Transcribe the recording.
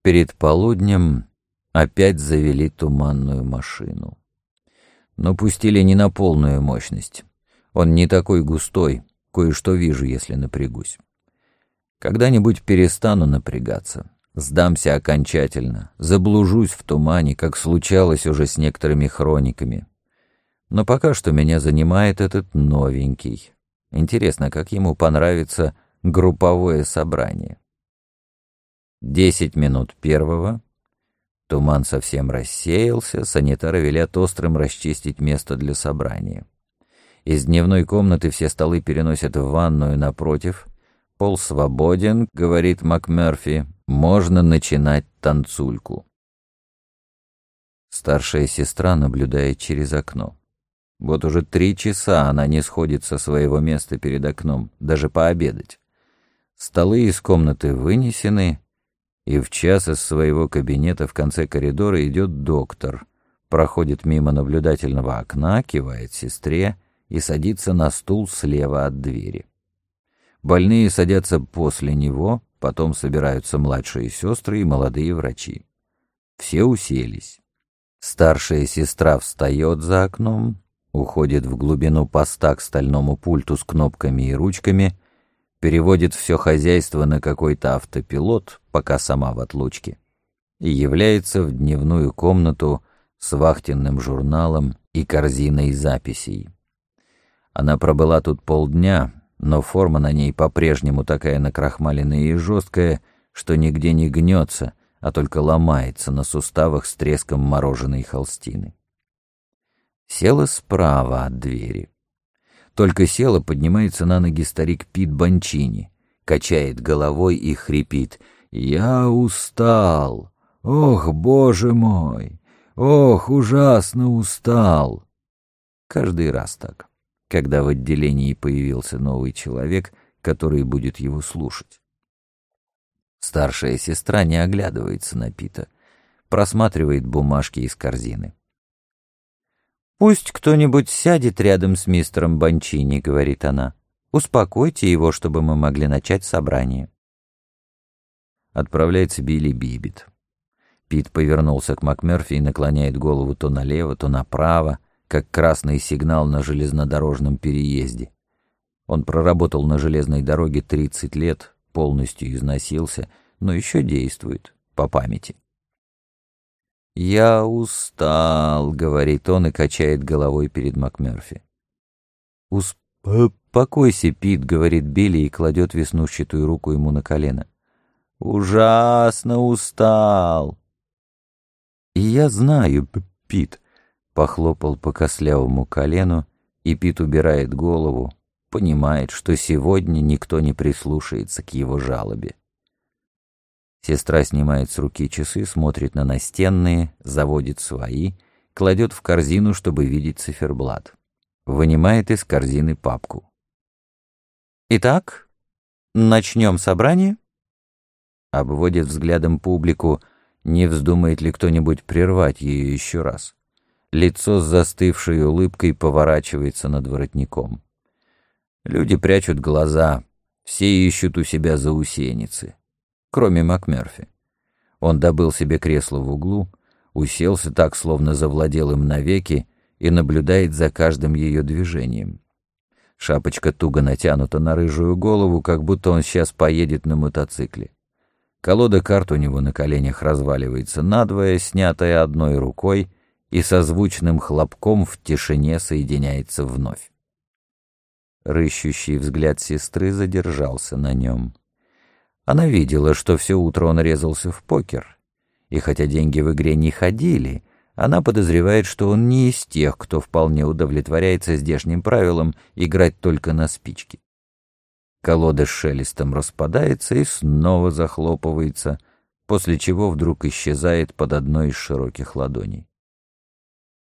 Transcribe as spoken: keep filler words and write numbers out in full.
Перед полуднем опять завели туманную машину. Но пустили не на полную мощность. Он не такой густой, кое-что вижу, если напрягусь. Когда-нибудь перестану напрягаться, сдамся окончательно, заблужусь в тумане, как случалось уже с некоторыми хрониками. Но пока что меня занимает этот новенький. Интересно, как ему понравится групповое собрание. Десять минут первого. Туман совсем рассеялся, санитары велят острым расчистить место для собрания. Из дневной комнаты все столы переносят в ванную напротив. Пол свободен, говорит МакМёрфи, можно начинать танцульку. Старшая сестра наблюдает через окно. Вот уже три часа она не сходит со своего места перед окном, даже пообедать. Столы из комнаты вынесены, и в час из своего кабинета в конце коридора идет доктор, проходит мимо наблюдательного окна, кивает сестре и садится на стул слева от двери. Больные садятся после него, потом собираются младшие сестры и молодые врачи. Все уселись. Старшая сестра встает за окном, уходит в глубину поста к стальному пульту с кнопками и ручками, переводит все хозяйство на какой-то автопилот, пока сама в отлучке, и является в дневную комнату с вахтенным журналом и корзиной записей. Она пробыла тут полдня, но форма на ней по-прежнему такая накрахмаленная и жесткая, что нигде не гнется, а только ломается на суставах с треском мороженой холстины. Села справа от двери. Только села, поднимается на ноги старик Пит Бончини, качает головой и хрипит: «Я устал! Ох, боже мой! Ох, ужасно устал!» Каждый раз так, когда в отделении появился новый человек, который будет его слушать. Старшая сестра не оглядывается на Пита, просматривает бумажки из корзины. «Пусть кто-нибудь сядет рядом с мистером Бончини», — говорит она. «Успокойте его, чтобы мы могли начать собрание». Отправляется Билли Биббит. Пит повернулся к МакМёрфи и наклоняет голову то налево, то направо, как красный сигнал на железнодорожном переезде. Он проработал на железной дороге тридцать лет, полностью износился, но еще действует, по памяти. «Я устал», — говорит он и качает головой перед МакМёрфи. «Успокойся, Пит», — говорит Билли и кладет веснушчатую руку ему на колено. «Ужасно устал». «И я знаю, Пит», — похлопал по костлявому колену, и Пит убирает голову, понимает, что сегодня никто не прислушается к его жалобе. Сестра снимает с руки часы, смотрит на настенные, заводит свои, кладет в корзину, чтобы видеть циферблат. Вынимает из корзины папку. «Итак, начнем собрание?» Обводит взглядом публику, не вздумает ли кто-нибудь прервать ее еще раз. Лицо с застывшей улыбкой поворачивается над воротником. Люди прячут глаза, все ищут у себя заусеницы. Кроме МакМёрфи. Он добыл себе кресло в углу, уселся так, словно завладел им навеки, и наблюдает за каждым ее движением. Шапочка туго натянута на рыжую голову, как будто он сейчас поедет на мотоцикле. Колода карт у него на коленях разваливается надвое, снятая одной рукой, и со звучным хлопком в тишине соединяется вновь. Рыщущий взгляд сестры задержался на нем. Она видела, что все утро он резался в покер, и хотя деньги в игре не ходили, она подозревает, что он не из тех, кто вполне удовлетворяется здешним правилом играть только на спички. Колода с шелестом распадается и снова захлопывается, после чего вдруг исчезает под одной из широких ладоней.